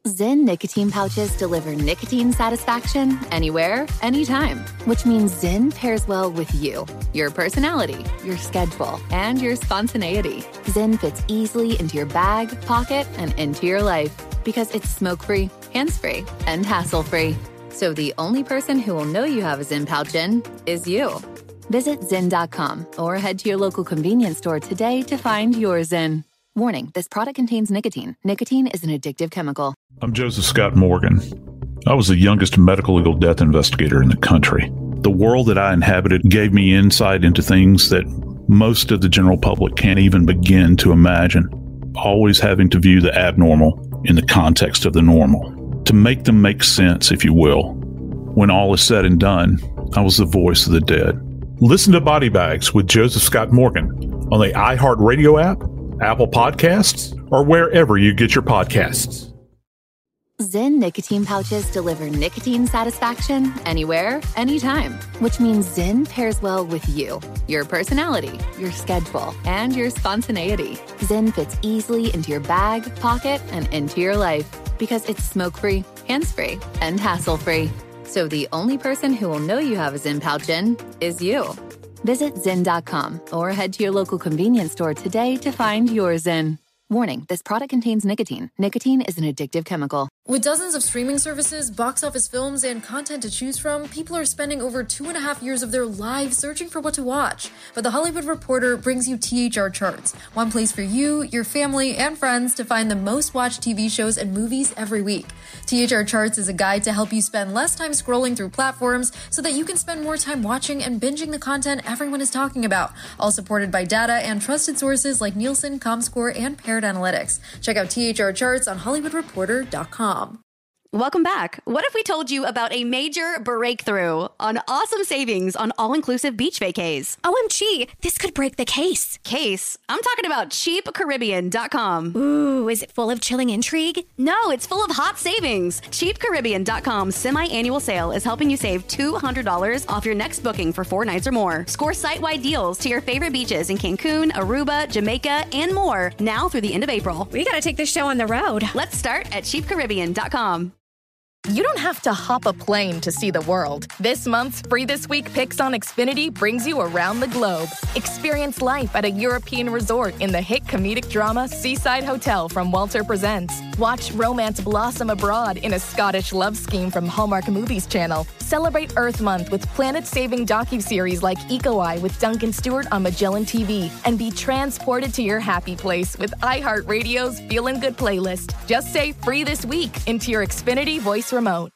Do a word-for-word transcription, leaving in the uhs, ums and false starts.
Zyn nicotine pouches deliver nicotine satisfaction anywhere, anytime, which means Zyn pairs well with you, your personality, your schedule, and your spontaneity. Zyn fits easily into your bag, pocket, and into your life because it's smoke-free, hands-free, and hassle-free. So the only person who will know you have a Zyn pouch in is you. Visit Zyn dot com or head to your local convenience store today to find your Zyn. Warning, this product contains nicotine. Nicotine is an addictive chemical. I'm Joseph Scott Morgan. I was the youngest medical legal death investigator in the country. The world that I inhabited gave me insight into things that most of the general public can't even begin to imagine, always having to view the abnormal in the context of the normal, to make them make sense, if you will. When all is said and done, I was the voice of the dead. Listen to Body Bags with Joseph Scott Morgan on the iHeartRadio app, Apple Podcasts, or wherever you get your podcasts. Zyn nicotine pouches deliver nicotine satisfaction anywhere, anytime, which means Zyn pairs well with you, your personality, your schedule, and your spontaneity. Zyn fits easily into your bag, pocket, and into your life because it's smoke-free, hands-free, and hassle-free. So the only person who will know you have a Zyn pouch in is you. Visit Zyn dot com or head to your local convenience store today to find your Zyn. Warning, this product contains nicotine. Nicotine is an addictive chemical. With dozens of streaming services, box office films, and content to choose from, people are spending over two and a half years of their lives searching for what to watch. But The Hollywood Reporter brings you T H R Charts, one place for you, your family, and friends to find the most watched T V shows and movies every week. T H R Charts is a guide to help you spend less time scrolling through platforms so that you can spend more time watching and binging the content everyone is talking about, all supported by data and trusted sources like Nielsen, Comscore, and Parrot Analytics. Check out T H R Charts on Hollywood Reporter dot com. Welcome back. What if we told you about a major breakthrough on awesome savings on all-inclusive beach vacays? O M G, this could break the case. Case? I'm talking about cheap caribbean dot com. Ooh, is it full of chilling intrigue? No, it's full of hot savings. cheap caribbean dot com's semi-annual sale is helping you save two hundred dollars off your next booking for four nights or more. Score site-wide deals to your favorite beaches in Cancun, Aruba, Jamaica, and more now through the end of April. We gotta take this show on the road. Let's start at cheap caribbean dot com. You don't have to hop a plane to see the world. This month's Free This Week Picks on Xfinity brings you around the globe. Experience life at a European resort in the hit comedic drama Seaside Hotel from Walter Presents. Watch romance blossom abroad in a Scottish love scheme from Hallmark Movies Channel. Celebrate Earth Month with planet-saving docuseries like Eco Eye with Duncan Stewart on Magellan T V. And be transported to your happy place with iHeartRadio's Feelin' Good playlist. Just say Free This Week into your Xfinity voice remote.